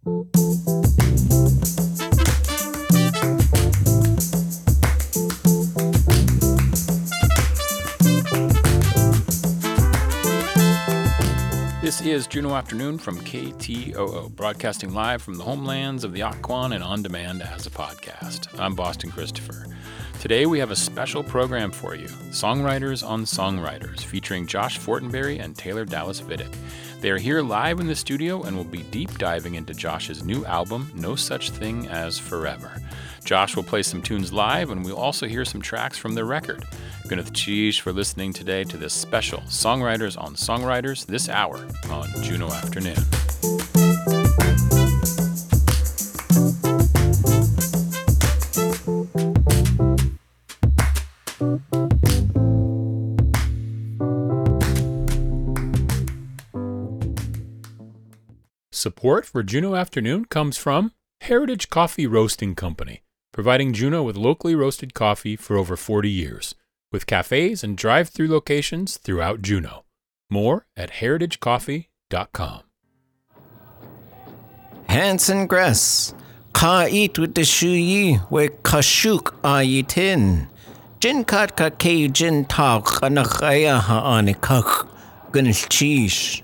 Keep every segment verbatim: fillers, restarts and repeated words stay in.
This is Juneau Afternoon from K T O O, broadcasting live from the homelands of the Occoquan and on demand as a podcast. I'm Boston Christopher. Today we have a special program for you, Songwriters on Songwriters, featuring Josh Fortenberry and Taylor Dallas Vidic. They are here live in the studio and will be deep diving into Josh's new album, No Such Thing as Forever. Josh will play some tunes live, and we'll also hear some tracks from the record. Gwyneth Cheese for listening today to this special Songwriters on Songwriters this hour on Juneau Afternoon. Support for Juneau Afternoon comes from Heritage Coffee Roasting Company, providing Juneau with locally roasted coffee for over forty years, with cafes and drive-through locations throughout Juneau. More at heritage coffee dot com. Hanson Gress, ka eat with the shu yi, we kashuk a yi tin. Jin kat ka ke jin tak anakaya ha anikak, Gwyneth Cheese.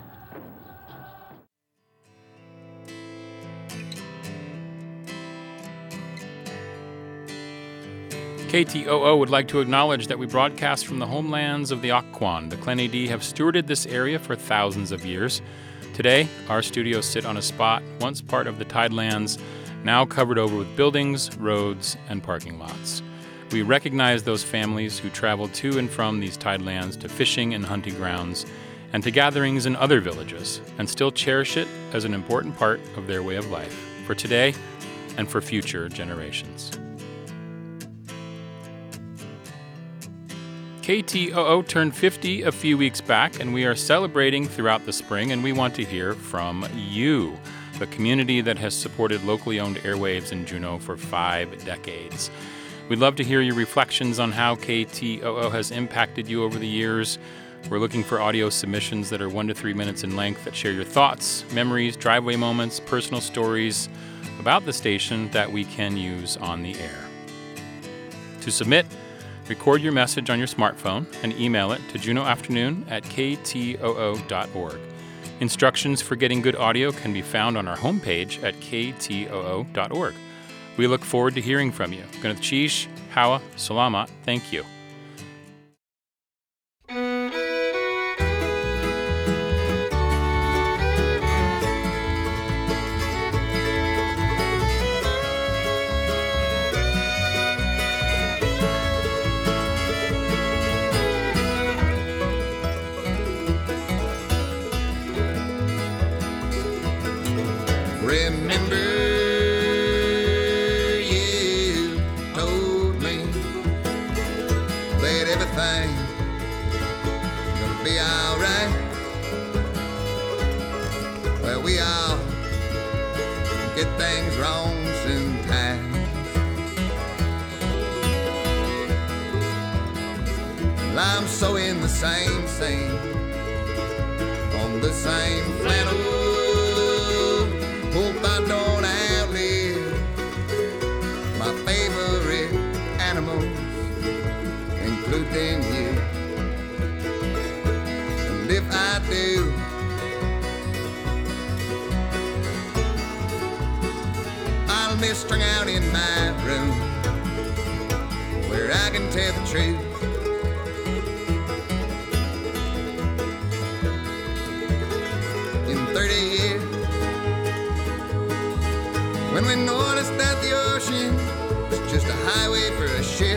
K T O O would like to acknowledge that we broadcast from the homelands of the Occoquan. The Clene-Dee have stewarded this area for thousands of years. Today, our studios sit on a spot once part of the Tidelands, now covered over with buildings, roads, and parking lots. We recognize those families who travel to and from these Tidelands to fishing and hunting grounds, and to gatherings in other villages, and still cherish it as an important part of their way of life, for today and for future generations. K T O O turned fifty a few weeks back, and we are celebrating throughout the spring, and we want to hear from you, the community that has supported locally owned airwaves in Juneau for five decades. We'd love to hear your reflections on how K T O O has impacted you over the years. We're looking for audio submissions that are one to three minutes in length that share your thoughts, memories, driveway moments, personal stories about the station that we can use on the air. To submit, record your message on your smartphone and email it to juneauafternoon at k t o o dot org. Instructions for getting good audio can be found on our homepage at k t o o dot org. We look forward to hearing from you. Gwyneth Cheese, Hawa, Salamat, thank you. Remember you told me that everything gonna be alright. Well, we all get things wrong sometimes. Well, I'm so in the same scene, on the same flannel. Hope I don't outlive my favorite animals, including you. And if I do, I'll be strung out in my room where I can tell the truth. In thirty years, when we noticed that the ocean was just a highway for a ship,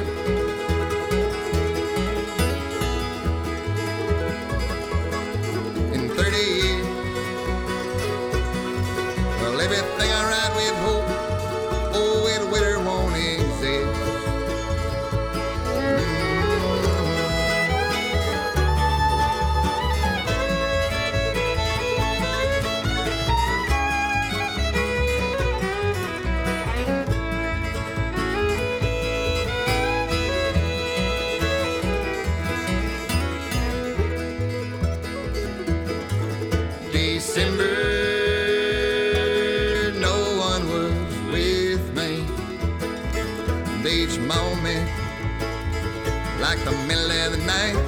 in thirty years, well, everything I write with hope, oh, it winter won't exist. December each moment like the middle of the night,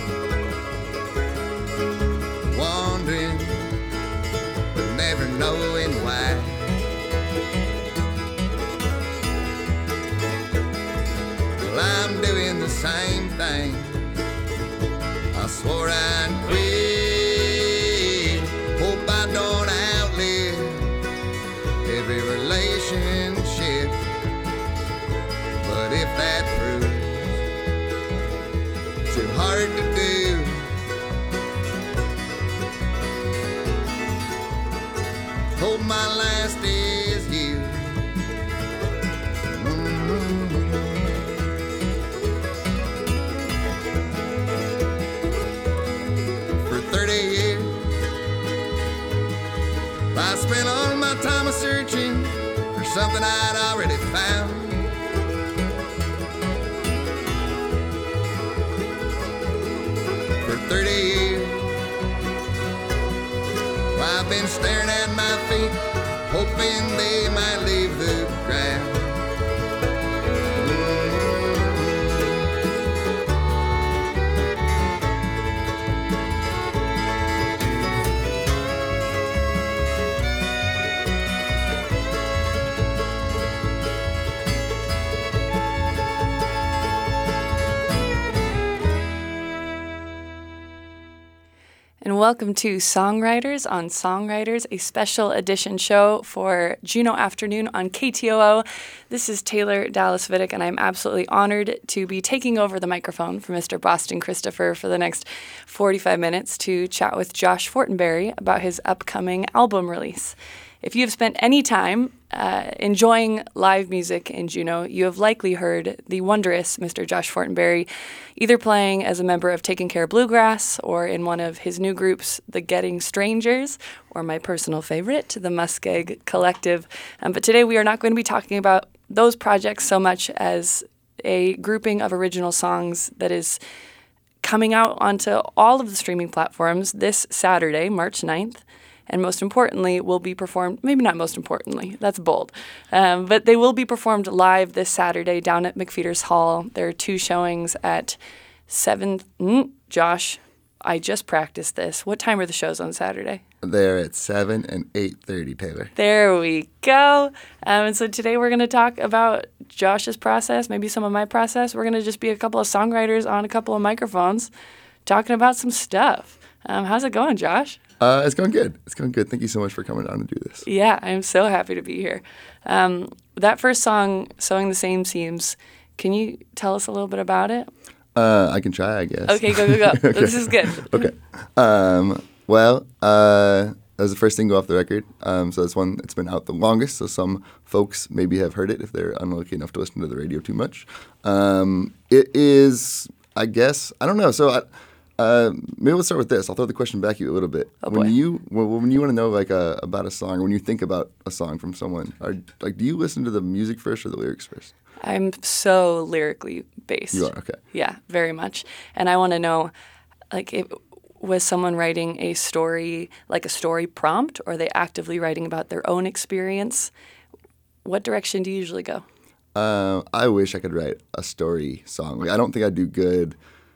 wandering but never knowing why. Well, I'm doing the same thing. I swore I'd quit. Hope I don't outlive every relationship. But if that proves too hard to do, hope my last is you. Mm-hmm. For thirty years, I spent all my time searching for something I'd already found. For thirty years, I've been staring at my feet, hoping they might leave the ground. And welcome to Songwriters on Songwriters, a special edition show for Juneau Afternoon on K T O O. This is Taylor Dallas Vidic, and I'm absolutely honored to be taking over the microphone for Mister Boston Christopher for the next forty-five minutes to chat with Josh Fortenberry about his upcoming album release. If you have spent any time uh, enjoying live music in Juneau, you have likely heard the wondrous Mister Josh Fortenberry either playing as a member of Taking Care Bluegrass or in one of his new groups, the Getting Strangers, or my personal favorite, the Muskeg Collective. Um, but today we are not going to be talking about those projects so much as a grouping of original songs that is coming out onto all of the streaming platforms this Saturday, March ninth. And most importantly, will be performed, maybe not most importantly, that's bold, um, but they will be performed live this Saturday down at McPheeters Hall. There are two showings at seven. Mm, Josh, I just practiced this. What time are the shows on Saturday? They're at seven and eight thirty, Taylor. There we go. Um, and so today we're going to talk about Josh's process, maybe some of my process. We're going to just be a couple of songwriters on a couple of microphones talking about some stuff. Um, how's it going, Josh? Uh, it's going good. It's going good. Thank you so much for coming down to do this. Yeah, I'm so happy to be here. Um, that first song, Sewing the Same Seams, can you tell us a little bit about it? Uh, I can try, I guess. Okay, go, go, go. Okay. This is good. Okay. Um, well, uh, that was the first single off the record. Um, so it's one that's been out the longest. So some folks maybe have heard it if they're unlucky enough to listen to the radio too much. Um, it is, I guess, I don't know. So I... Uh, maybe we'll start with this. I'll throw the question back at you a little bit. Oh, when boy. you when, when you want to know like a, about a song, when you think about a song from someone, are, like do you listen to the music first or the lyrics first? I'm so lyrically based. You are, okay. Yeah, very much. And I want to know, like, if, was someone writing a story, like a story prompt, or are they actively writing about their own experience? What direction do you usually go? Uh, I wish I could write a story song. Like, I don't think I'd do good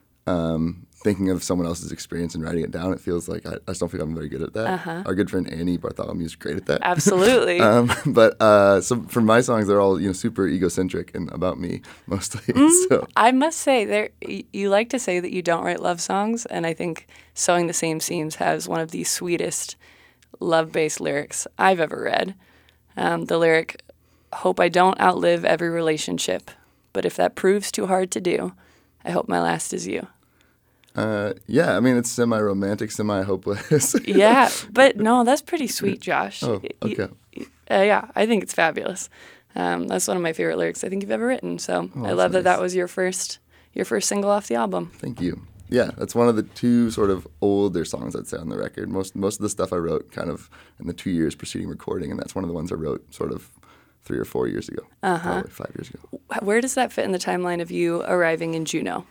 um, thinking of someone else's experience and writing it down. It feels like I, I just don't think I'm very good at that. Uh-huh. Our good friend Annie Bartholomew is great at that. Absolutely. um, but uh, so for my songs, they're all you know super egocentric and about me mostly. Mm, so I must say, there you like to say that you don't write love songs, and I think Sewing the Same Seams has one of the sweetest love-based lyrics I've ever read. Um, the lyric, "Hope I don't outlive every relationship, but if that proves too hard to do, I hope my last is you." Uh, yeah, I mean, it's semi-romantic, semi-hopeless. Yeah, but no, that's pretty sweet, Josh. Oh, okay. Y- uh, yeah, I think it's fabulous. Um, that's one of my favorite lyrics I think you've ever written. So Oh, I that's love that nice. that was your first your first single off the album. Thank you. Yeah, that's one of the two sort of older songs I'd say on the record. Most most of the stuff I wrote kind of in the two years preceding recording, and that's one of the ones I wrote sort of three or four years ago, Uh-huh. probably five years ago. Where does that fit in the timeline of you arriving in Juneau?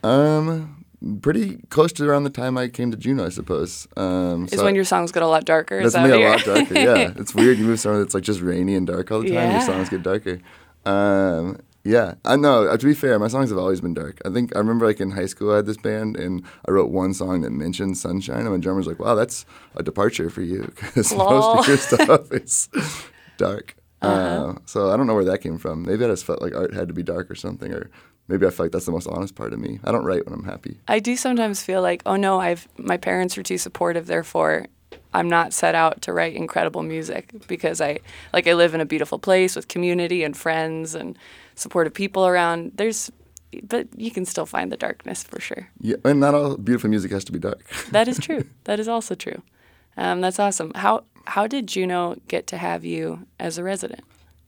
Um, pretty close to around the time I came to Juneau, I suppose. Um, Is when your songs get a lot darker? That's Is that me what a you're- lot darker. Yeah, it's weird. You move somewhere that's like just rainy and dark all the time. Yeah. Your songs get darker. Um, Yeah, I know. Uh, to be fair, my songs have always been dark. I think I remember like in high school I had this band and I wrote one song that mentioned sunshine, and my drummer's like, "Wow, that's a departure for you because most of your stuff is dark." Uh-huh. Uh, so I don't know where that came from. Maybe I just felt like art had to be dark or something, or maybe I feel like that's the most honest part of me. I don't write when I'm happy. I do sometimes feel like, oh no, I've my parents are too supportive, therefore I'm not set out to write incredible music because I like I live in a beautiful place with community and friends and supportive people around. There's, but you can still find the darkness for sure. Yeah, and not all beautiful music has to be dark. That is true. That is also true. Um, that's awesome. How how did Juneau get to have you as a resident?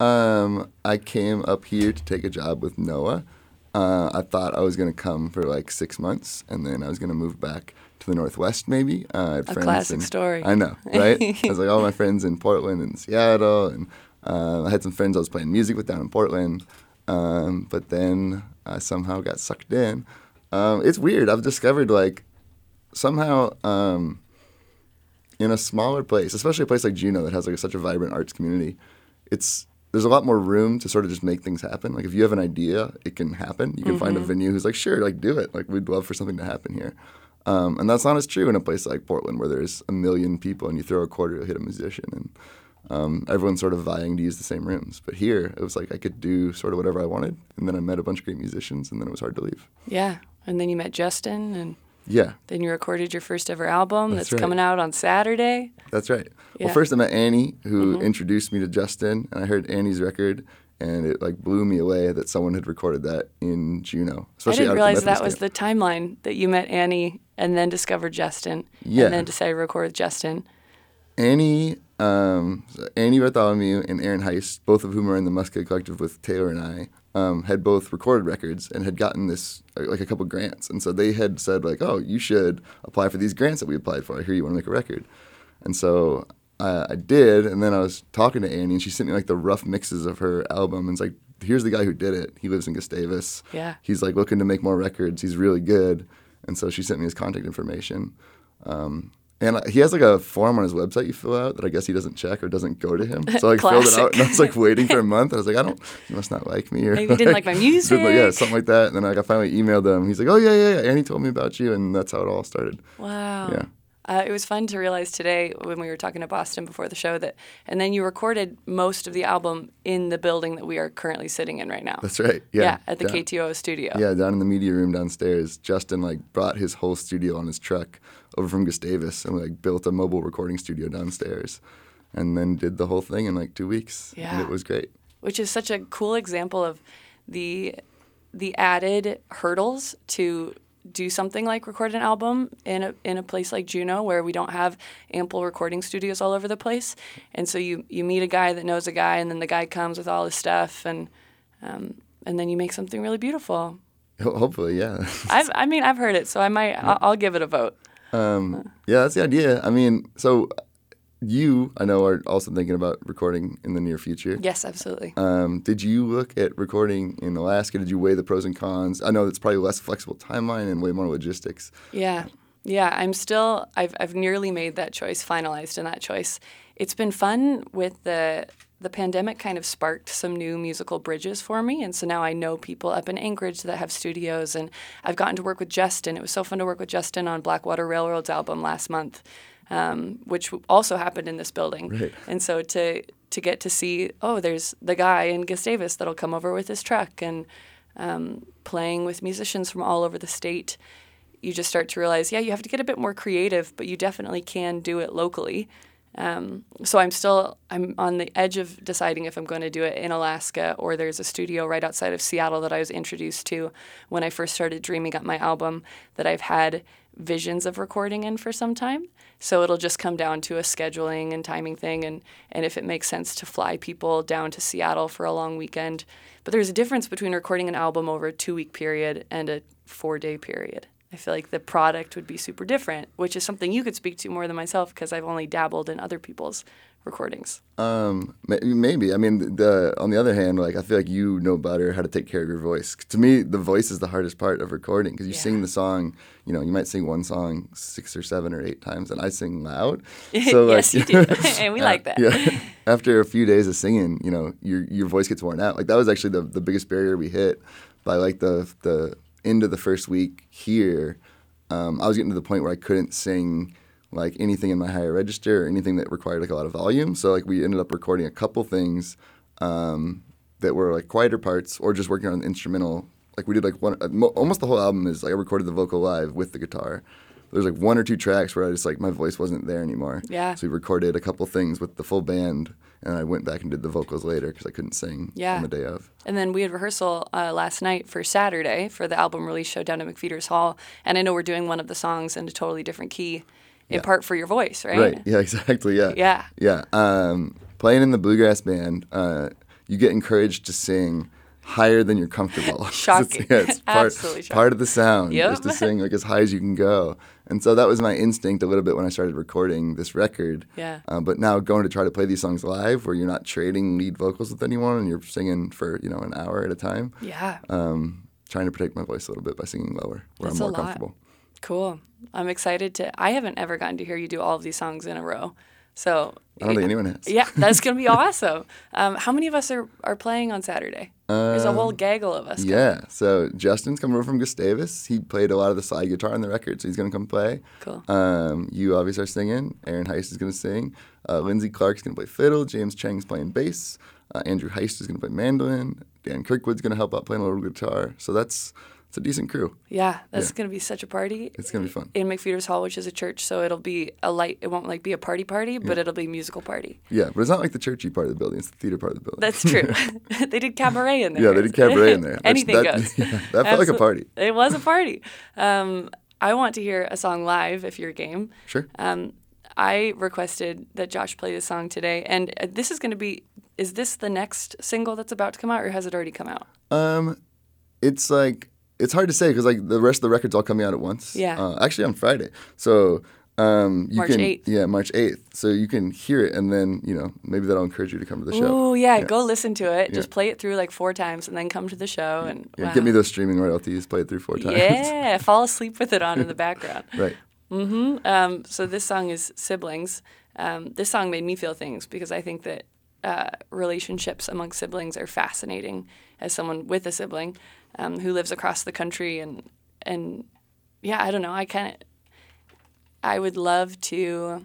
Um, I came up here to take a job with Noah. Uh, I thought I was going to come for like six months, and then I was going to move back to the Northwest maybe. Uh, I had a friends classic in, story. I know, right? I was like all my friends in Portland and Seattle, and uh, I had some friends I was playing music with down in Portland. Um, but then I somehow got sucked in. Um, it's weird. I've discovered like somehow um, in a smaller place, especially a place like Juneau that has like such a vibrant arts community, it's there's a lot more room to sort of just make things happen. Like if you have an idea, it can happen. You can mm-hmm. find a venue who's like, sure, like do it. Like we'd love for something to happen here. Um, and that's not as true in a place like Portland where there's a million people and you throw a quarter, you'll hit a musician. And um, everyone's sort of vying to use the same rooms. But here, it was like I could do sort of whatever I wanted. And then I met a bunch of great musicians, and then it was hard to leave. Yeah. And then you met Justin, and yeah. Then you recorded your first ever album that's, that's right. coming out on Saturday. That's right. Yeah. Well, first I met Annie, who mm-hmm. introduced me to Justin, and I heard Annie's record, and it like blew me away that someone had recorded that in Juneau. I Especially didn't out realize at the that Methodist was camp. the timeline, that you met Annie and then discovered Justin, Yeah. and then decided to record with Justin. Annie, um, Annie Bartholomew and Aaron Heist, both of whom are in the Musket Collective with Taylor and I, um, had both recorded records and had gotten this, like a couple grants. And so they had said like, oh, you should apply for these grants that we applied for. I hear you want to make a record. And so I, I did, and then I was talking to Annie, and she sent me like the rough mixes of her album, and it's like, here's the guy who did it. He lives in Gustavus. Yeah. He's like looking to make more records. He's really good. And so she sent me his contact information. Um, and he has like a form on his website you fill out that I guess he doesn't check or doesn't go to him. So I like, filled it out, and I was like waiting for a month. I was like, I don't, he must not like me. Or Maybe he didn't like my music. Like, yeah, something like that. And then like, I finally emailed him. He's like, oh, yeah, yeah, yeah. Annie told me about you. And that's how it all started. Wow. Yeah. Uh, it was fun to realize today when we were talking to Boston before the show that, and then you recorded most of the album in the building that we are currently sitting in right now. That's right. Yeah. Yeah, at the down, K T O O studio. Yeah, down in the media room downstairs. Justin like brought his whole studio on his truck over from Gustavus and like built a mobile recording studio downstairs, and then did the whole thing in like two weeks. Yeah. And it was great. Which is such a cool example of the the added hurdles to do something like record an album in a in a place like Juneau where we don't have ample recording studios all over the place. And so you, you meet a guy that knows a guy, and then the guy comes with all his stuff, and um, and then you make something really beautiful. Ho- Hopefully, yeah. I've, I mean, I've heard it, so I might I'll, I'll give it a vote. Um, yeah, that's the idea. I mean, so you, I know, are also thinking about recording in the near future. Yes, absolutely. Um, did you look at recording in Alaska? Did you weigh the pros and cons? I know it's probably less flexible timeline and way more logistics. Yeah. Yeah, I'm still, I've I've nearly made that choice, finalized in that choice. It's been fun with the, the pandemic kind of sparked some new musical bridges for me, and so now I know people up in Anchorage that have studios, and I've gotten to work with Justin. It was so fun to work with Justin on Blackwater Railroad's album last month, um, which also happened in this building. Right. And so to to get to see, oh, there's the guy in Gustavus that'll come over with his truck, and um, playing with musicians from all over the state, you just start to realize, yeah, you have to get a bit more creative, but you definitely can do it locally. Um, so I'm still, I'm on the edge of deciding if I'm going to do it in Alaska, or there's a studio right outside of Seattle that I was introduced to when I first started dreaming up my album that I've had visions of recording in for some time. So it'll just come down to a scheduling and timing thing, and, and if it makes sense to fly people down to Seattle for a long weekend. But there's a difference between recording an album over a two-week period and a four-day period. I feel like the product would be super different, which is something you could speak to more than myself because I've only dabbled in other people's recordings. Um, maybe. I mean, the on the other hand, like I feel like you know better how to take care of your voice. To me, the voice is the hardest part of recording because you Yeah. sing the song. You know, you might sing one song six or seven or eight times, and I sing loud. So Yes, like, you do. And we like that. Yeah. After a few days of singing, you know, your your voice gets worn out. Like that was actually the the biggest barrier we hit by like the the end of the first week here. Um, I was getting to the point where I couldn't sing like anything in my higher register or anything that required like a lot of volume. So like we ended up recording a couple things um, that were like quieter parts or just working on the instrumental. Like we did like one, uh, mo- almost the whole album is like I recorded the vocal live with the guitar. There's like one or two tracks where I just like my voice wasn't there anymore. Yeah. So we recorded a couple things with the full band and I went back and did the vocals later because I couldn't sing Yeah. on the day of. And then we had rehearsal uh, last night for Saturday for the album release show down at McFeeters Hall. And I know we're doing one of the songs in a totally different key, in Yeah. part for your voice, right? Right. Yeah, exactly. Yeah. Yeah. Yeah. Um, playing in the bluegrass band, uh, you get encouraged to sing higher than you're comfortable. Shocking. It's, yeah, it's part, Absolutely shocking. part of the sound Yep. is to sing like as high as you can go. And so that was my instinct a little bit when I started recording this record. Yeah. Um, but now going to try to play these songs live where you're not trading lead vocals with anyone and you're singing for, you know, an hour at a time. Yeah. Um, trying to protect my voice a little bit by singing lower where That's I'm a more lot. comfortable. Cool. I'm excited to. I haven't ever gotten to hear you do all of these songs in a row. So. I don't think anyone has. Yeah, that's going to be awesome. Um, how many of us are, are playing on Saturday? There's a whole gaggle of us. Yeah, so Justin's coming over from Gustavus. He played a lot of the slide guitar on the record, so he's going to come play. Cool. Um, you obviously are singing. Aaron Heist is going to sing. Uh, Lindsey Clark's going to play fiddle. James Chang's playing bass. Uh, Andrew Heist is going to play mandolin. Dan Kirkwood's going to help out playing a little guitar. So that's it's a decent crew. Yeah, that's Yeah. going to be such a party. It's going to be fun. In McFeeters Hall, which is a church, so it'll be a light. It won't like be a party party, but it'll be a musical party. Yeah, but it's not like the churchy part of the building. It's the theater part of the building. That's true. They did cabaret in there. Yeah, they did cabaret in there. That's- Anything that- goes. yeah, that felt like a Absol- party. It was a party. Um, I want to hear a song live if you're game. Sure. Um, I requested that Josh play this song today, and uh, this is going to be. Is this the next single that's about to come out, or has it already come out? Um, it's like it's hard to say because like the rest of the records all coming out at once. Yeah. Uh, actually, on Friday. So um, you March can eighth. yeah March eighth. So you can hear it and then you know maybe that'll encourage you to come to the show. Oh yeah, Yeah. go listen to it. Just Yeah. play it through like four times, and then come to the show and Yeah, wow. get me those streaming royalties. Play it through four times. Yeah, fall asleep with it on in the background. Right. Um, so this song is Siblings. Um, this song made me feel things because I think that uh, relationships among siblings are fascinating as someone with a sibling um, who lives across the country. And, and yeah, I don't know. I kind of, I would love to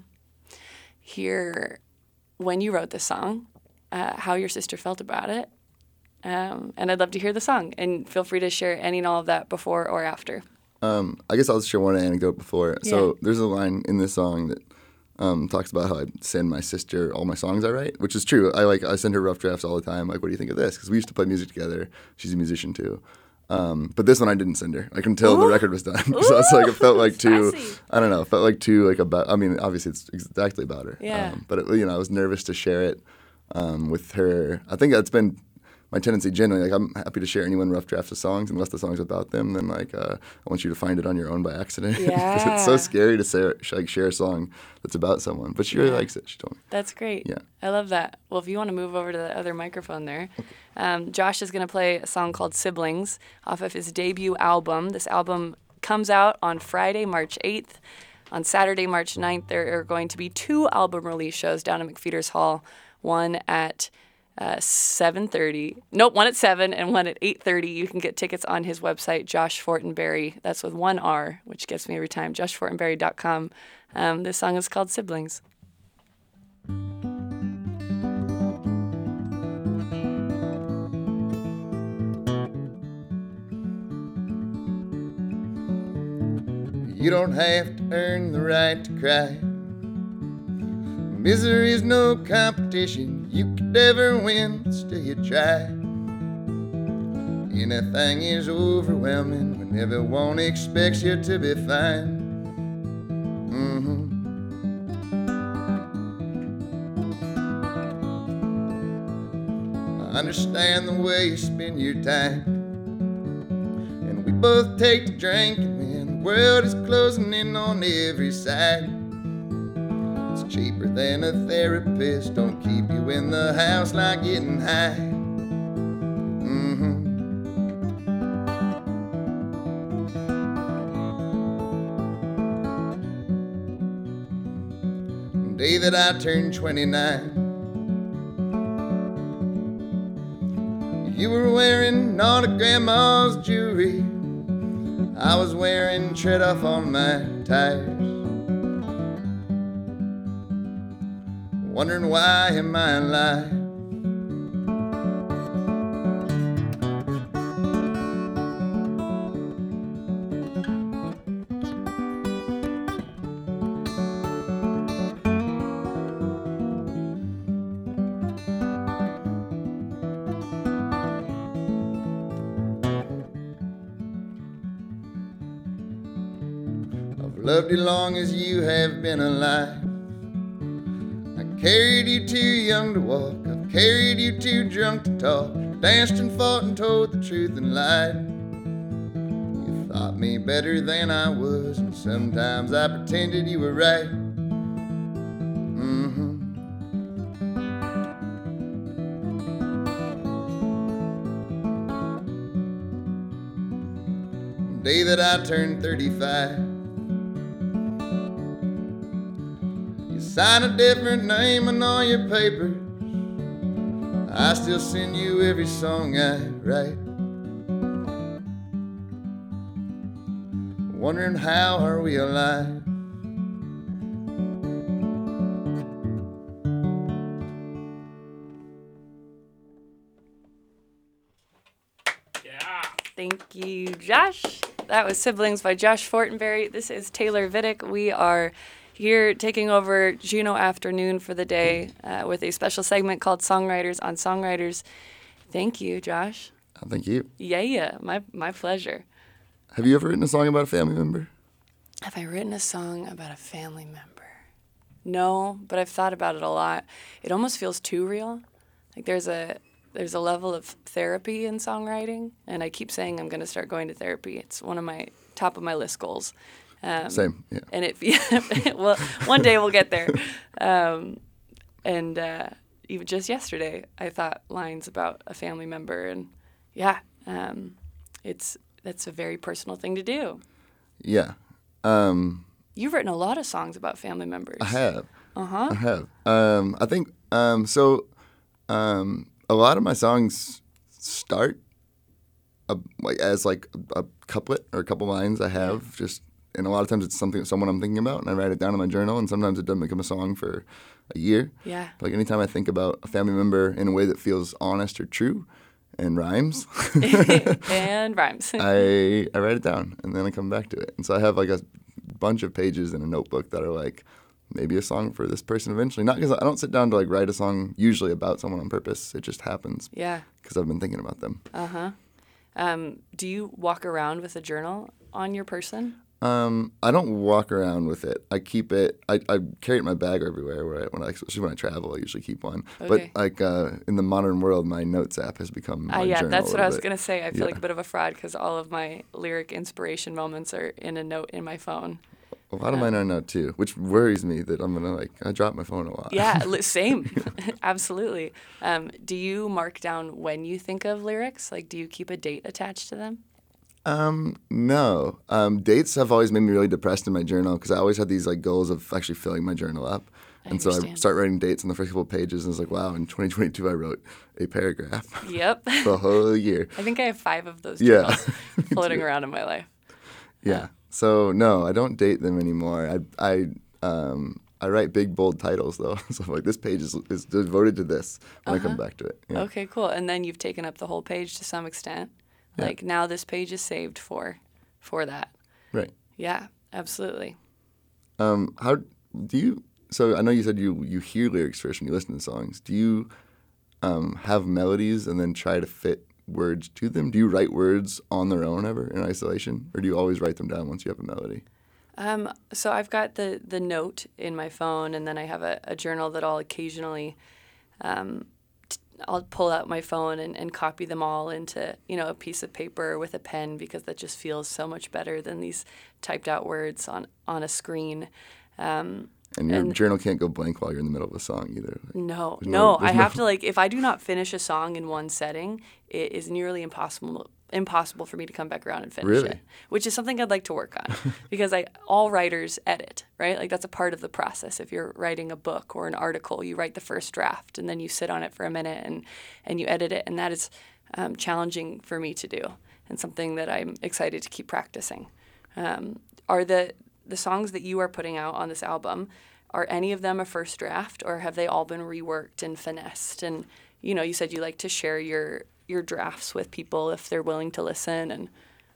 hear when you wrote this song, uh, how your sister felt about it. Um, and I'd love to hear the song. And feel free to share any and all of that before or after. Um, I guess I'll just share one anecdote before. So there's a line in this song that um, talks about how I send my sister all my songs I write, which is true. I like I send her rough drafts all the time. Like, what do you think of this? Because we used to play music together. She's a musician too. Um, but this one I didn't send her like until the record was done. So it's like it felt like too. Sassy. I don't know. It felt like too like about. I mean, obviously it's exactly about her. Yeah. Um, but it, you know, I was nervous to share it um, with her. I think that's been my tendency generally. Like I'm happy to share anyone rough drafts of songs unless the song's about them. Then like uh, I want you to find it on your own by accident. 'Cause it's so Yeah. scary to say, like share a song that's about someone. But she really Yeah. likes it. She told me. That's great. Yeah. I love that. Well, if you want to move over to the other microphone there, um, Josh is going to play a song called Siblings off of his debut album. This album comes out on Friday, March eighth. On Saturday, March ninth, there are going to be two album release shows down at McFeeters Hall, one at uh, seven thirty. Nope, one at seven and one at eight thirty. You can get tickets on his website, Josh Fortenberry. That's with one R, which gets me every time, josh fortenberry dot com. Um, this song is called Siblings. You don't have to earn the right to cry. Misery's no competition you could ever win, still you try. Anything is overwhelming when everyone expects you to be fine. Mm-hmm. I understand the way you spend your time, and we both take to drinking when world is closing in on every side. It's cheaper than a therapist. Don't keep you in the house like getting high. Mm-hmm. The day that I turned twenty-nine, you were wearing all of grandma's jewelry. I was wearing tread off on my tires. Wondering why am I alive? Loved you long as you have been alive. I carried you too young to walk. I've carried you too drunk to talk. Danced and fought and told the truth and lied. You thought me better than I was, and sometimes I pretended you were right. Mm-hmm. The day that I turned thirty-five, sign a different name on all your papers. I still send you every song I write. Wondering how are we alive? Yeah. Thank you, Josh. That was Siblings by Josh Fortenberry. This is Taylor Vidic. We are here taking over Juno Afternoon for the day uh, with a special segment called Songwriters on Songwriters. Thank you, Josh. Oh, thank you. Yeah, yeah, my, my pleasure. Have you ever written a song about a family member? Have I written a song about a family member? No, but I've thought about it a lot. It almost feels too real. Like there's a there's a level of therapy in songwriting, and I keep saying I'm going to start going to therapy. It's one of my top of my list goals. Um, Same, yeah. And it, well, one day we'll get there. Um, and uh, even just yesterday, I thought lines about a family member, and yeah, um, it's that's a very personal thing to do. Yeah. Um, You've written a lot of songs about family members. I have. Uh huh. I have. Um, I think um, so. Um, a lot of my songs start a, like as like a, a couplet or a couple lines I have yeah. just. And a lot of times it's something someone I'm thinking about, and I write it down in my journal, and sometimes it doesn't become a song for a year. Yeah. Like anytime I think about a family member in a way that feels honest or true and rhymes. and rhymes. I, I write it down, and then I come back to it. And so I have like a bunch of pages in a notebook that are like maybe a song for this person eventually. Not because I don't sit down to like write a song usually about someone on purpose. It just happens. Yeah. Because I've been thinking about them. Uh-huh. Um, do you walk around with a journal on your person? Um, I don't walk around with it. I keep it. I, I carry it in my bag everywhere. Where I, when I, especially when I travel, I usually keep one. Okay. But like uh, in the modern world, my notes app has become my uh, yeah, journal that's a what I was bit. gonna say. I feel Yeah. like a bit of a fraud because all of my lyric inspiration moments are in a note in my phone. A lot of um, mine are now too, which worries me that I'm gonna like. I drop my phone a lot. Yeah, li- same. Absolutely. Um, do you mark down when you think of lyrics? Like, do you keep a date attached to them? Um, no. Um, dates have always made me really depressed in my journal because I always had these like goals of actually filling my journal up. I And so I understand. start writing dates in the first couple of pages, and it's like, wow, in twenty twenty-two I wrote a paragraph Yep. for a whole year. I think I have five of those Yeah. journals floating around in my life. Yeah. So no, I don't date them anymore. I I um I write big bold titles though. So like this page is is devoted to this when I come back to it. Yeah. Okay, cool. And then you've taken up the whole page to some extent. Yeah. Like now this page is saved for for that. Right. Yeah, absolutely. Um, how do you? So I know you said you you hear lyrics first when you listen to songs. Do you um, have melodies and then try to fit words to them? Do you write words on their own ever in isolation, or do you always write them down once you have a melody? Um, so I've got the the note in my phone, and then I have a, a journal that I'll occasionally um, t- I'll pull out my phone and, and copy them all into, you know, a piece of paper with a pen, because that just feels so much better than these typed out words on, on a screen. Um, And your and- journal can't go blank while you're in the middle of a song either. Like, No, there's no, I there's have to, like, if I do not finish a song in one setting, it is nearly impossible impossible for me to come back around and finish Really? it, which is something I'd like to work on, because I all writers edit, right? Like, that's a part of the process. If you're writing a book or an article, you write the first draft and then you sit on it for a minute and, and you edit it, and that is um, challenging for me to do, and something that I'm excited to keep practicing. Um, are the the songs that you are putting out on this album, are any of them a first draft, or have they all been reworked and finessed? And, you know, you said you like to share your your drafts with people if they're willing to listen. And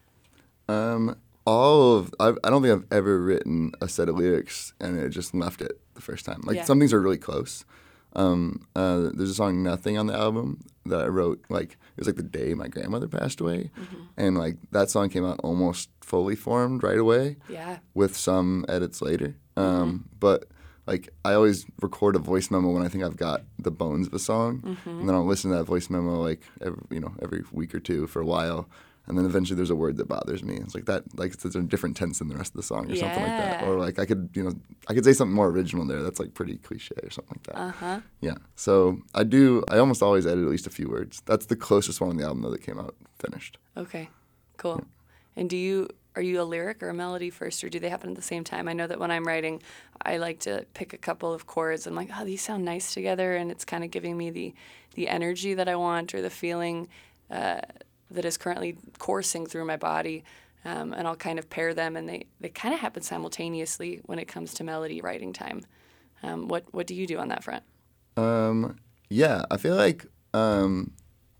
Um, all of I, I don't think I've ever written a set of lyrics and it just left it the first time. Like Yeah. some things are really close. Um, uh, there's a song "Nothing" on the album that I wrote like it was like the day my grandmother passed away, Mm-hmm. and like that song came out almost fully formed right away. yeah, With some edits later. Um, But like I always record a voice memo when I think I've got the bones of a song, and then I'll listen to that voice memo like every, you know every week or two for a while, and then eventually there's a word that bothers me. It's like that like it's a different tense than the rest of the song or something like that, Yeah. or like I could you know I could say something more original there that's like pretty cliche or something like that. uh huh. Yeah. So I do. I almost always edit at least a few words. That's the closest one on the album though that came out finished. Okay, cool. And do you are you a lyric or a melody first, or do they happen at the same time? I know that when I'm writing, I like to pick a couple of chords. I'm like, oh, these sound nice together, and it's kind of giving me the the energy that I want, or the feeling uh, that is currently coursing through my body. Um, and I'll kind of pair them, and they, they kind of happen simultaneously when it comes to melody writing time. Um, what what do you do on that front? Um, yeah, I feel like um,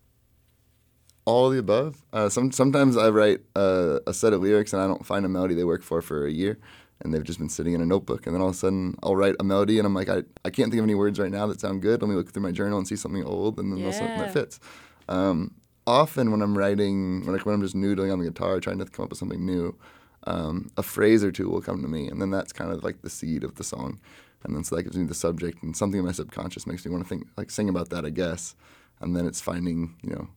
all of the above. Uh, some sometimes I write uh, a set of lyrics and I don't find a melody they work for for a year, and they've just been sitting in a notebook. And then all of a sudden I'll write a melody and I'm like, I, I can't think of any words right now that sound good. Let me look through my journal and see something old, and then there's something Yeah. that fits. Um, often when I'm writing, when, I, when I'm just noodling on the guitar trying to come up with something new, um, a phrase or two will come to me, and then that's kind of like the seed of the song. And then so that gives me the subject, and something in my subconscious makes me want to think, like sing about that, I guess. And then it's finding, you know,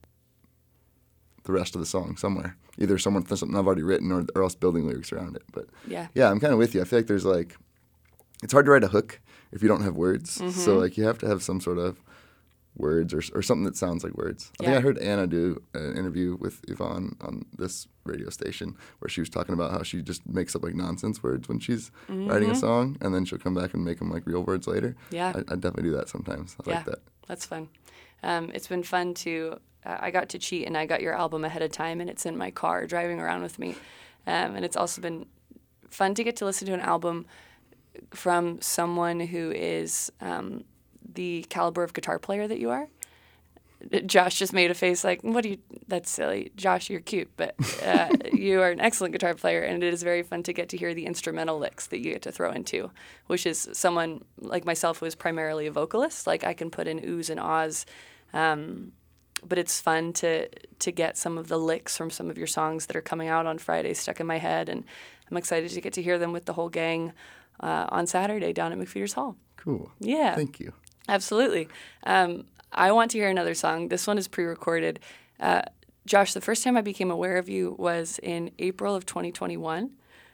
the rest of the song somewhere. Either someone something I've already written, or, or else building lyrics around it. But Yeah. yeah, I'm kind of with you. I feel like there's like, it's hard to write a hook if you don't have words. Mm-hmm. So like you have to have some sort of words or or something that sounds like words. I think Yeah. I heard Anna do an interview with Yvonne on this radio station where she was talking about how she just makes up like nonsense words when she's writing a song, and then she'll come back and make them like real words later. Mm-hmm. Yeah. I, I definitely do that sometimes. I Yeah. like that. That's fun. Um, it's been fun to. Uh, I got to cheat, and I got your album ahead of time, and it's in my car driving around with me. Um, and it's also been fun to get to listen to an album from someone who is um, the caliber of guitar player that you are. Josh just made a face like, "What do you? That's silly, Josh. You're cute, but uh, you are an excellent guitar player, and it is very fun to get to hear the instrumental licks that you get to throw into, which is someone like myself who is primarily a vocalist. Like I can put in oohs and ahs, um, but it's fun to to get some of the licks from some of your songs that are coming out on Friday stuck in my head, and I'm excited to get to hear them with the whole gang uh, on Saturday down at McFeeters Hall. Cool. Yeah. Thank you. Absolutely. Um, I want to hear another song. This one is pre-recorded. Uh, Josh, the first time I became aware of you was in April of twenty twenty-one.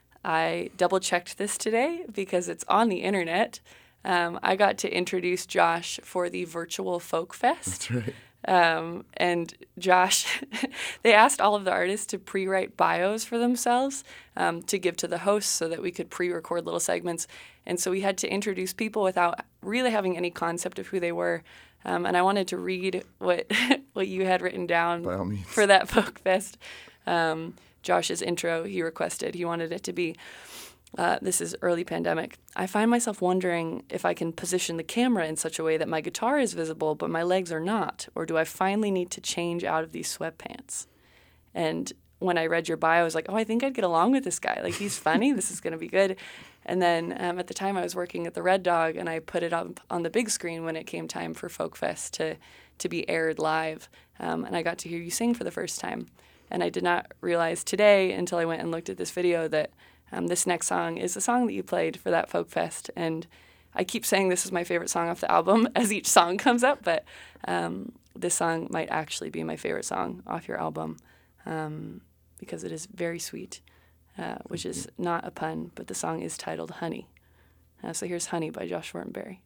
I double-checked this today because it's on the internet. Um, I got to introduce Josh for the virtual Folk Fest. That's right. Um, and Josh, they asked all of the artists to pre-write bios for themselves um, to give to the hosts so that we could pre-record little segments. And so we had to introduce people without really having any concept of who they were. Um, and I wanted to read what what you had written down By all means. for that Folk Fest. Um, Josh's intro, he requested, he wanted it to be, uh, this is early pandemic. I find myself wondering if I can position the camera in such a way that my guitar is visible, but my legs are not. Or do I finally need to change out of these sweatpants? And when I read your bio, I was like, oh, I think I'd get along with this guy. Like, he's funny. This is going to be good. And then um, at the time I was working at the Red Dog, and I put it up on the big screen when it came time for Folk Fest to, to be aired live. Um, and I got to hear you sing for the first time. And I did not realize today until I went and looked at this video that um, this next song is the song that you played for that Folk Fest. And I keep saying this is my favorite song off the album as each song comes up, but um, this song might actually be my favorite song off your album um, because it is very sweet, uh, which is not a pun, but the song is titled Honey. Uh, so here's Honey by Josh Fortenberry.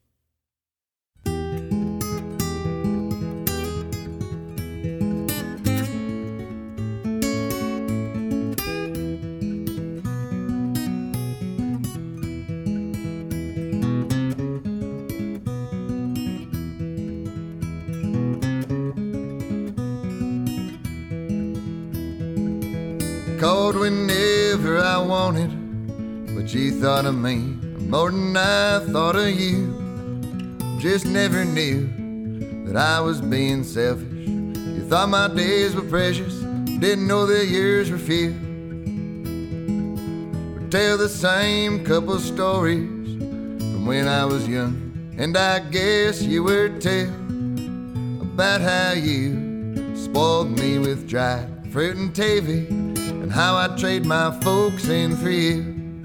Called whenever I wanted, but you thought of me more than I thought of you. Just never knew that I was being selfish. You thought my days were precious, didn't know that yours were few. We tell the same couple stories from when I was young, and I guess you were too, about how you spoiled me with dried fruit and tavy, and how I trade my folks in for you.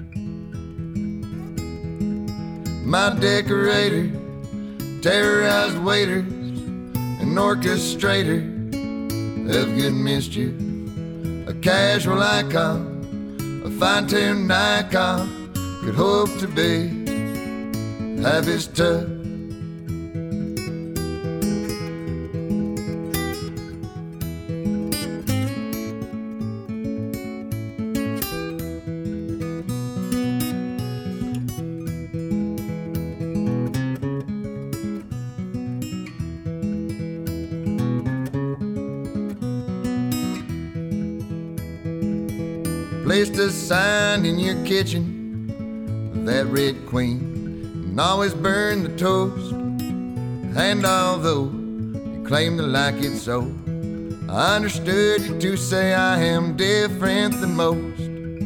My decorator, terrorized waiters, an orchestrator of good mischief, a casual icon, a fine-tuned icon, could hope to be half his tough. Placed a sign in your kitchen of that red queen, and always burned the toast. And although you claim to like it so, I understood you to say I am different than most.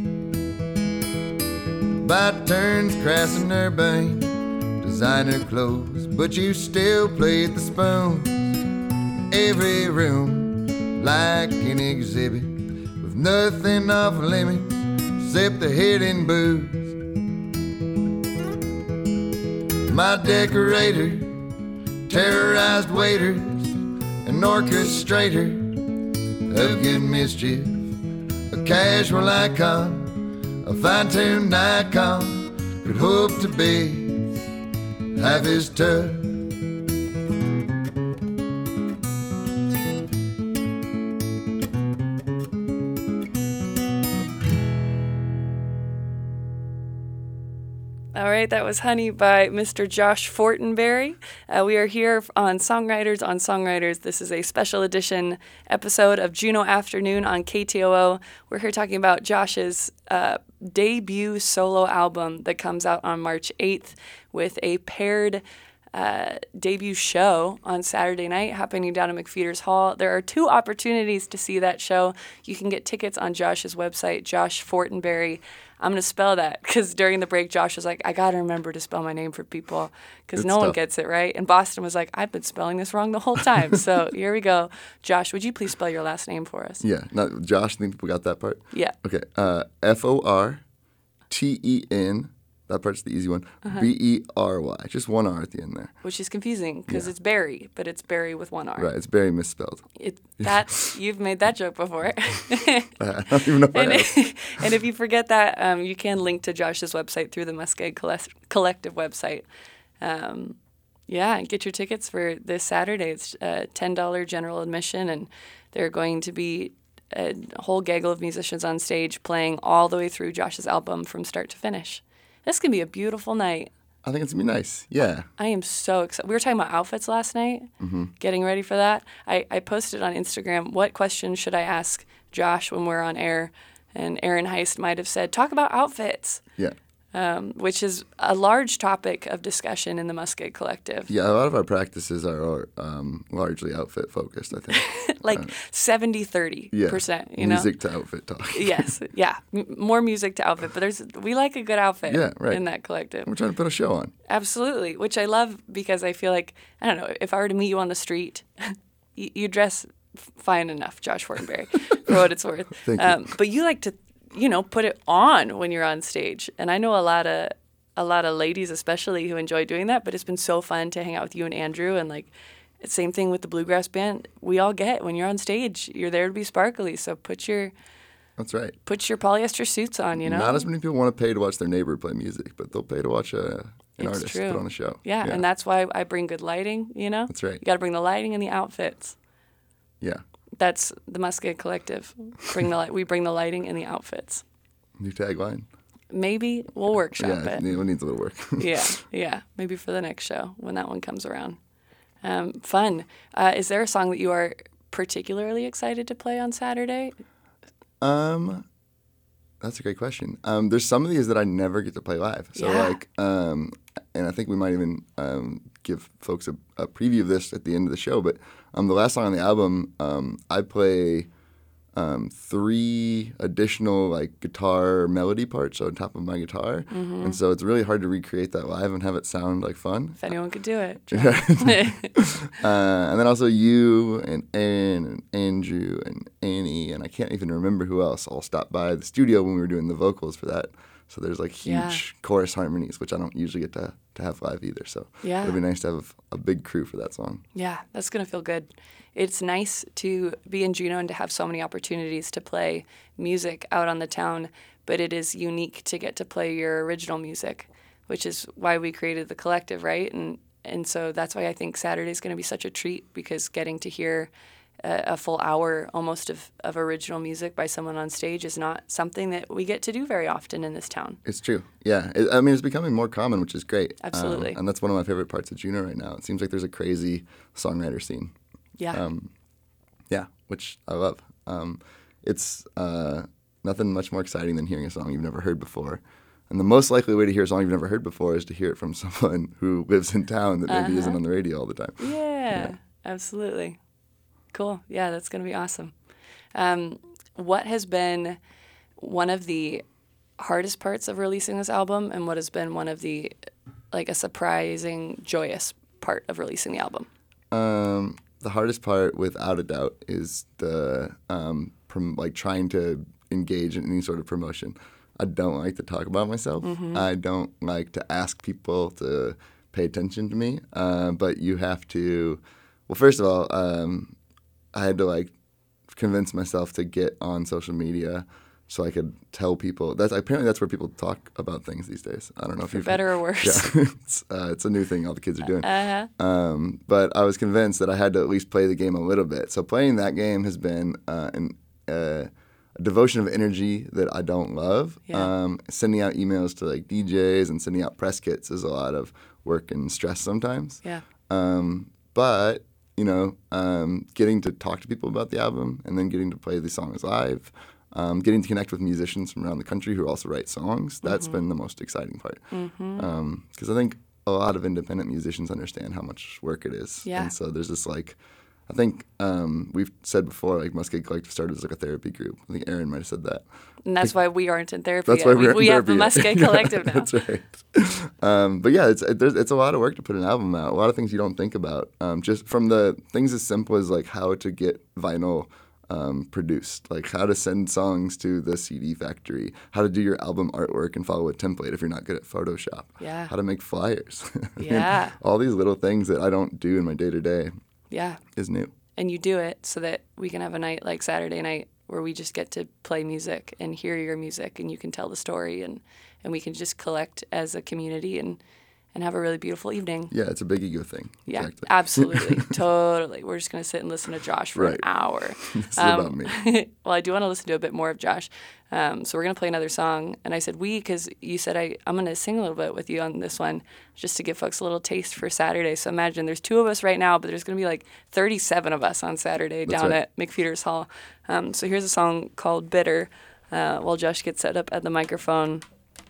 By turns crass and urbane, designer clothes, but you still played the spoons. Every room like an exhibit, nothing off limits except the hidden booze. My decorator, terrorized waiters, an orchestrator of good mischief, a casual icon, a fine-tuned icon, could hope to be half as tough. All right, that was Honey by Mister Josh Fortenberry. Uh, we are here on Songwriters on Songwriters. This is a special edition episode of Juno Afternoon on K T O O. We're here talking about Josh's uh, debut solo album that comes out on March eighth with a paired uh, debut show on Saturday night happening down at McFeeters Hall. There are two opportunities to see that show. You can get tickets on Josh's website, Josh Fortenberry. I'm going to spell that because during the break, Josh was like, I got to remember to spell my name for people because no tough. one gets it right. And Boston was like, I've been spelling this wrong the whole time. So here we go. Josh, would you please spell your last name for us? Yeah, not Josh. I think people got that part. Yeah. Okay. Uh, F O R T E N. That part's the easy one. Uh-huh. B E R Y. Just one R at the end there. Which is confusing because Yeah. it's Barry, but it's Barry with one R. Right. It's very misspelled. It, that, you've made that joke before. I don't even know if I And, have. and if you forget that, um, you can link to Josh's website through the Muskeg Collect- Collective website. Um, yeah, and get your tickets for this Saturday. It's uh, ten dollars general admission, and there are going to be a whole gaggle of musicians on stage playing all the way through Josh's album from start to finish. This can be a beautiful night. I think it's going to be nice. Yeah. I am so excited. We were talking about outfits last night, Mm-hmm. getting ready for that. I, I posted on Instagram, what questions should I ask Josh when we're on air? And Aaron Heist might have said, talk about outfits, Yeah. um, which is a large topic of discussion in the Muskeg Collective. Yeah, a lot of our practices are um, largely outfit focused, I think. Like seventy thirty Yeah. percent, you know? Music to outfit talk. Yes, yeah. M- more music to outfit. But there's we like a good outfit Yeah, right. in that collective. We're trying to put a show on. Absolutely, which I love because I feel like, I don't know, if I were to meet you on the street, you, you dress f- fine enough, Josh Fortenberry, for what it's worth. Thank you. Um, but you like to, you know, put it on when you're on stage. And I know a lot of a lot of ladies especially who enjoy doing that, but it's been so fun to hang out with you and Andrew. And like, same thing with the bluegrass band. We all get when you're on stage, you're there to be sparkly. So put your That's right. put your polyester suits on, you know? Not as many people want to pay to watch their neighbor play music, but they'll pay to watch a, an It's artist true. put on a show. Yeah, and that's why I bring good lighting, you know? That's right. You got to bring the lighting and the outfits. Yeah. That's the Musket Collective. Bring the li- we bring the lighting and the outfits. New tagline. Maybe we'll workshop Yeah, it. it needs a little work. yeah, yeah. Maybe for the next show when that one comes around. Um, fun. Uh, is there a song that you are particularly excited to play on Saturday? Um, that's a great question. Um, there's some of these that I never get to play live. So Yeah. like, um, and I think we might even um, give folks a, a preview of this at the end of the show. But um, the last song on the album, um, I play um, three additional like guitar melody parts on top of my guitar, Mm-hmm. and so it's really hard to recreate that live and have it sound like fun. If anyone could do it. Uh, and then also you and Aaron and Andrew and Annie and I can't even remember who else all stopped by the studio when we were doing the vocals for that. So there's like huge Yeah. chorus harmonies, which I don't usually get to, to have live either. So Yeah. it'll be nice to have a big crew for that song. Yeah, that's going to feel good. It's nice to be in Juneau and to have so many opportunities to play music out on the town, but it is unique to get to play your original music, which is why we created the collective, right? And and so that's why I think Saturday is going to be such a treat, because getting to hear a, a full hour almost of, of original music by someone on stage is not something that we get to do very often in this town. It's true. Yeah. It, I mean, it's becoming more common, which is great. Absolutely. Um, and that's one of my favorite parts of Juneau right now. It seems like there's a crazy songwriter scene. Yeah. Um, yeah, which I love. Um, it's uh, nothing much more exciting than hearing a song you've never heard before. And the most likely way to hear a song you've never heard before is to hear it from someone who lives in town that maybe Uh-huh. isn't on the radio all the time. Yeah, absolutely. Cool. Yeah, that's going to be awesome. Um, what has been one of the hardest parts of releasing this album, and what has been one of the, like, a surprising, joyous part of releasing the album? Um, the hardest part, without a doubt, is the um, prom- like trying to engage in any sort of promotion. I don't like to talk about myself. Mm-hmm. I don't like to ask people to pay attention to me. Uh, but you have to. Well, first of all, um, I had to like convince myself to get on social media so I could tell people. That's apparently that's where people talk about things these days. I don't know if For you've better or worse. Yeah, it's, uh, it's a new thing all the kids are doing. Uh-huh. Um, but I was convinced that I had to at least play the game a little bit. So playing that game has been uh, an, uh, a devotion of energy that I don't love. Yeah. Um, sending out emails to like D Js and sending out press kits is a lot of work and stress sometimes. Yeah. Um, but you know, um, getting to talk to people about the album and then getting to play the songs live, um, getting to connect with musicians from around the country who also write songs, that's Mm-hmm. been the most exciting part. Because Mm-hmm. I think a lot of independent musicians understand how much work it is. Yeah. And so there's this like, I think um, we've said before, like Musket Collective started as like a therapy group. I think Aaron might have said that. And that's why we aren't in therapy That's yet. why we we're we in have the therapy. Musket Collective now. That's right. Um, but yeah, it's it, there's, it's a lot of work to put an album out. A lot of things you don't think about. Um, just from the things as simple as like how to get vinyl um, produced, like how to send songs to the C D factory, how to do your album artwork and follow a template if you're not good at Photoshop. Yeah. How to make flyers. I mean, Yeah. all these little things that I don't do in my day to day Yeah. is new. And you do it so that we can have a night like Saturday night where we just get to play music and hear your music, and you can tell the story, and, and we can just collect as a community and, and have a really beautiful evening. Yeah, it's a big ego thing. Yeah, Exactly. absolutely. Totally. We're just going to sit and listen to Josh for an Right. hour. This is about me. Well, I do want to listen to a bit more of Josh. Um, so we're going to play another song. And I said we because you said I, I'm going to sing a little bit with you on this one just to give folks a little taste for Saturday. So imagine there's two of us right now, but there's going to be like thirty-seven of us on Saturday That's down right. at McFeeters Hall. Um, so here's a song called Bitter uh, while Josh gets set up at the microphone.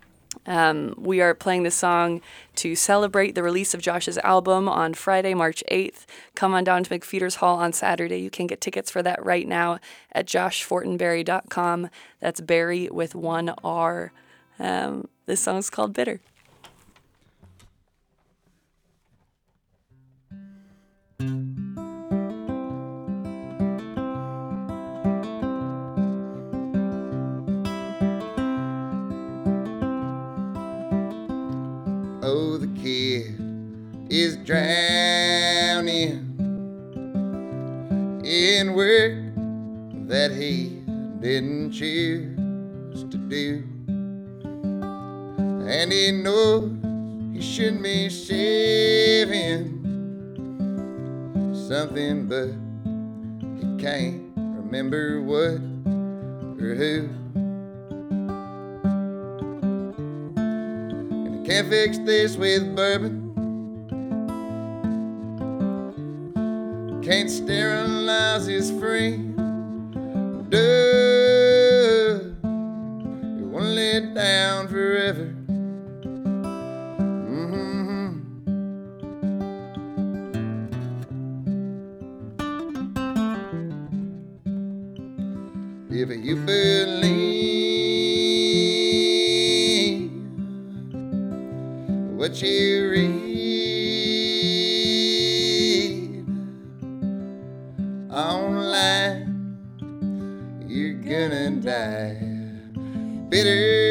Um, we are playing this song to celebrate the release of Josh's album on Friday, March eighth. Come on down to McFeeters Hall on Saturday. You can get tickets for that right now at josh fortenberry dot com. That's Berry with one R. Um, this song's called Bitter. in work that he didn't choose to do. And he knows he should be saving something, but he can't remember what or who. And he can't fix this with bourbon, can't sterilize his frame. Duh, you won't let down forever. Mm-hmm. If you believe what you read online, you're gonna die bitter.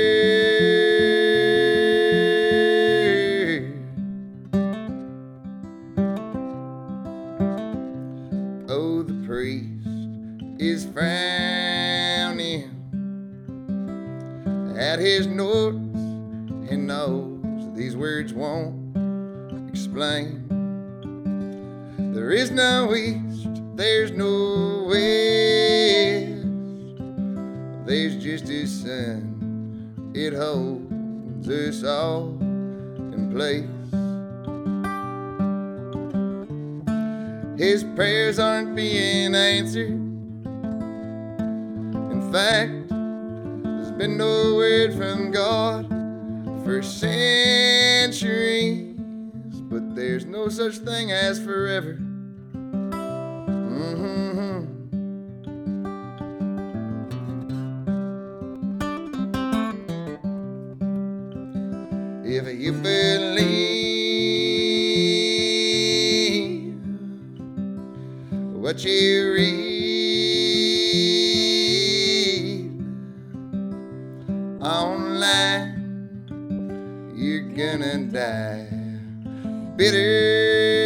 Oh, the priest is frowning at his notes and knows these words won't explain. There is no east, there's no west, there's just a sun. It holds us all in place. His prayers aren't being answered. In fact, there's been no word from God for centuries. But there's no such thing as forever. Mm-hmm. If you believe what you read online, you're gonna die bitter.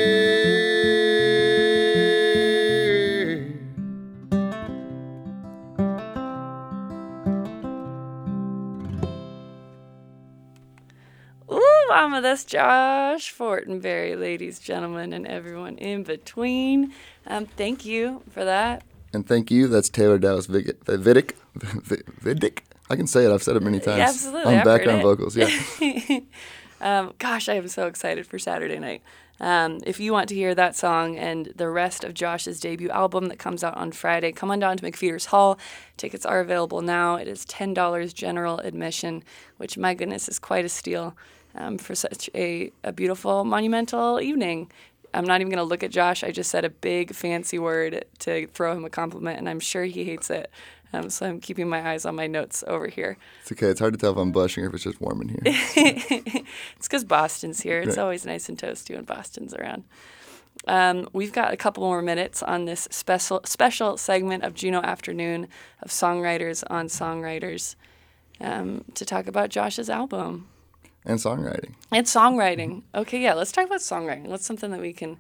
Ooh, mama, that's Josh Fortenberry, ladies, gentlemen, and everyone in between. Um, thank you for that. And thank you. That's Taylor Dallas Vidic. Vidic. Vidic. I can say it. I've said it many times. Yeah, absolutely. On I've background heard it. vocals. Yeah. Um, gosh, I am so excited for Saturday night. Um, if you want to hear that song and the rest of Josh's debut album that comes out on Friday, come on down to McFeeters Hall. Tickets are available now. It is ten dollars general admission, which, my goodness, is quite a steal um, for such a, a beautiful, monumental evening. I'm not even going to look at Josh. I just said a big, fancy word to throw him a compliment, and I'm sure he hates it. Um, so I'm keeping my eyes on my notes over here. It's okay. It's hard to tell if I'm blushing or if it's just warm in here. It's because Boston's here. It's Right. always nice and toasty when Boston's around. Um, we've got a couple more minutes on this special special segment of Juno Afternoon of Songwriters on Songwriters um, to talk about Josh's album. And songwriting. And songwriting. Okay, yeah, let's talk about songwriting. What's something that we can...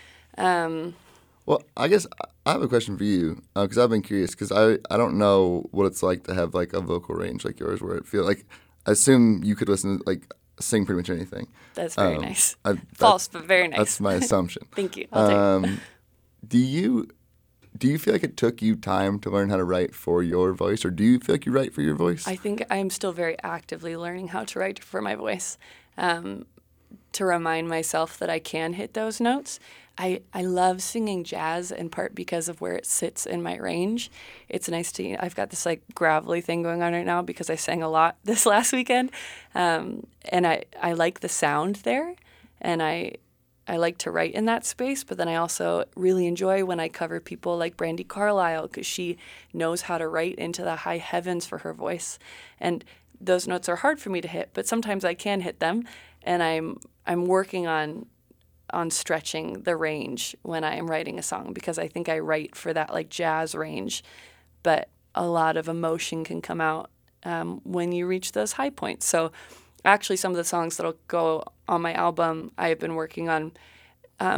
Um, Well, I guess I have a question for you because uh, I've been curious because I, I don't know what it's like to have like a vocal range like yours where it feel like I assume you could listen to like sing pretty much anything. that's very Um, nice. I, False, that's, but very nice. That's my assumption. Thank you. I'll take it. Um, do you do you feel like it took you time to learn how to write for your voice, or do you feel like you write for your voice? I think I'm still very actively learning how to write for my voice, um, to remind myself that I can hit those notes. I, I love singing jazz in part because of where it sits in my range. It's nice to, I've got this like gravelly thing going on right now because I sang a lot this last weekend. Um, and I, I like the sound there, and I I like to write in that space, but then I also really enjoy when I cover people like Brandi Carlile because she knows how to write into the high heavens for her voice. And those notes are hard for me to hit, but sometimes I can hit them, and I'm I'm working on on stretching the range when I am writing a song because I think I write for that like jazz range, but a lot of emotion can come out um, when you reach those high points. So actually some of the songs that'll go on my album I have been working on um,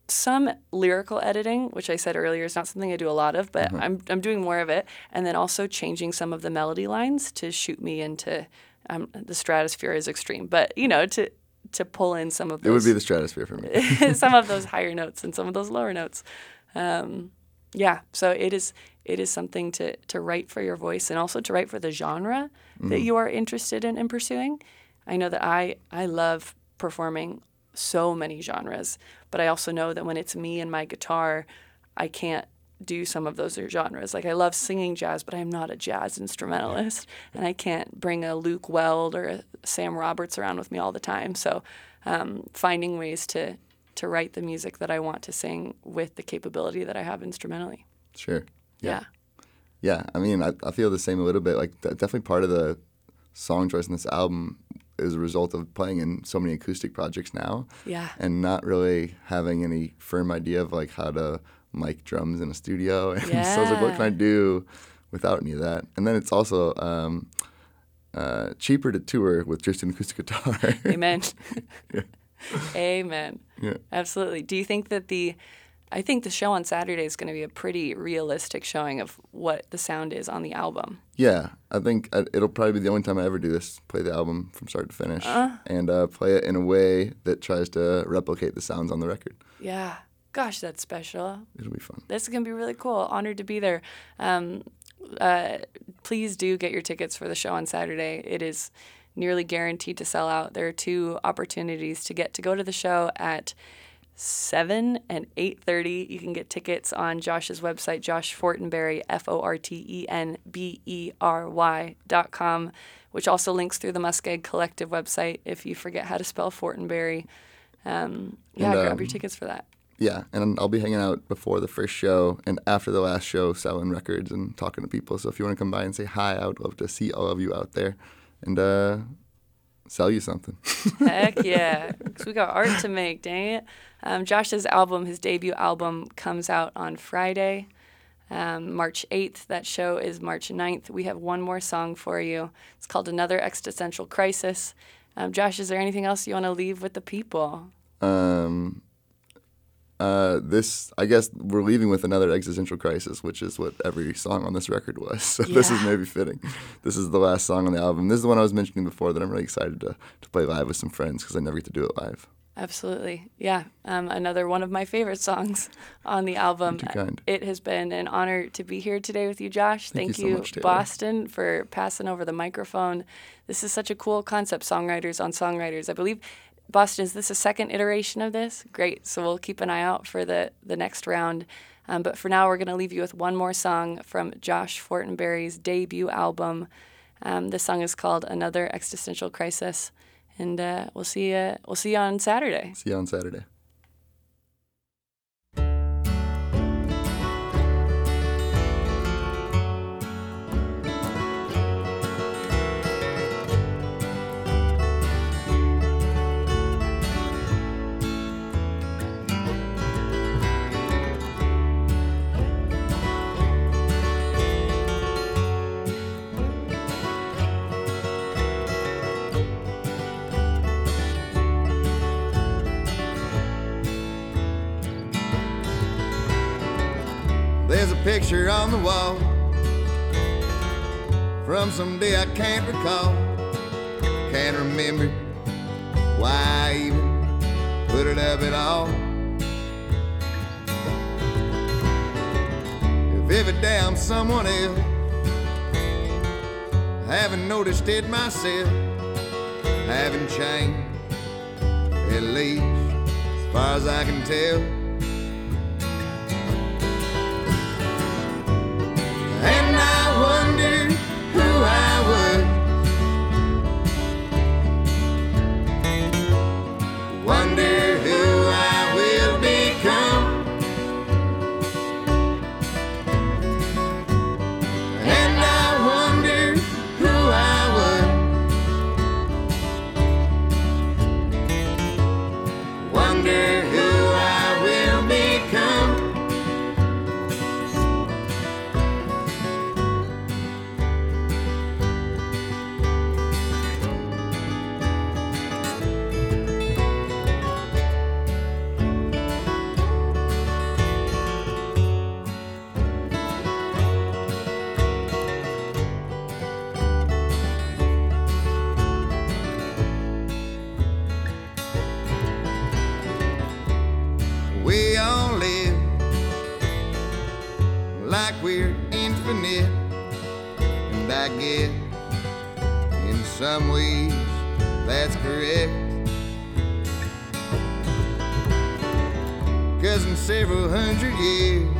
some lyrical editing, which I said earlier is not something I do a lot of, but mm-hmm. I'm I'm doing more of it, and then also changing some of the melody lines to shoot me into um, the stratosphere is extreme, but you know to to pull in some of those. It would be the stratosphere for me. Some of those higher notes and some of those lower notes. Um, yeah, so it is it is something to to write for your voice and also to write for the genre mm-hmm. that you are interested in, in pursuing. I know that I I love performing so many genres, but I also know that when it's me and my guitar, I can't do some of those genres. Like I love singing jazz, but I'm not a jazz instrumentalist, and I can't bring a Luke Weld or a Sam Roberts around with me all the time. So um, finding ways to to write the music that I want to sing with the capability that I have instrumentally. Sure. Yeah. Yeah. I mean, I, I feel the same a little bit. Like definitely part of the song choice in this album is a result of playing in so many acoustic projects now. Yeah. And not really having any firm idea of like how to mic drums in a studio. And yeah. so I was like, what can I do without any of that? And then it's also um, uh, cheaper to tour with just an acoustic guitar. Amen. Yeah. Amen. Yeah. Absolutely. Do you think that the I think the show on Saturday is going to be a pretty realistic showing of what the sound is on the album. Yeah, I think it'll probably be the only time I ever do this, play the album from start to finish, uh, and uh, play it in a way that tries to replicate the sounds on the record. Yeah. Gosh, that's special. It'll be fun. This is going to be really cool. Honored to be there. Um, uh, please do get your tickets for the show on Saturday. It is nearly guaranteed to sell out. There are two opportunities to get to go to the show at seven and eight thirty. You can get tickets on Josh's website, Josh Fortenberry, F O R T E N B E R Y dot com, which also links through the Muskeg Collective website if you forget how to spell Fortenberry. Um, yeah, and, grab um, your tickets for that. Yeah, and I'll be hanging out before the first show and after the last show selling records and talking to people. So if you want to come by and say hi, I would love to see all of you out there and uh, sell you something. Heck yeah, because we got art to make, dang it. Um, Josh's album, his debut album, comes out on Friday, um, March eighth. That show is March ninth. We have one more song for you. It's called Another Existential Crisis. Um, Josh, is there anything else you want to leave with the people? Um, uh, this, I guess we're leaving with another existential crisis, which is what every song on this record was. So yeah. This is maybe fitting. This is the last song on the album. This is the one I was mentioning before that I'm really excited to, to play live with some friends because I never get to do it live. Absolutely. Yeah. Um, another one of my favorite songs on the album. You're too kind. It has been an honor to be here today with you, Josh. Thank, Thank you, you, so much, Taylor. Boston, for passing over the microphone. This is such a cool concept, Songwriters on Songwriters. I believe, Boston, is this a second iteration of this? Great. So we'll keep an eye out for the, the next round. Um, but for now, we're going to leave you with one more song from Josh Fortenberry's debut album. Um, this song is called Another Existential Crisis. And uh, we'll see you. We'll see you on Saturday. See you on Saturday. There's a picture on the wall from some day I can't recall. Can't remember why I even put it up at all. If every day I'm someone else, I haven't noticed it myself. I haven't changed, at least as far as I can tell. And I wonder who I was. Wonder who I will become. And I wonder who I was. Wonder who I will like we're infinite. And I guess in some ways that's correct. 'Cause in several hundred years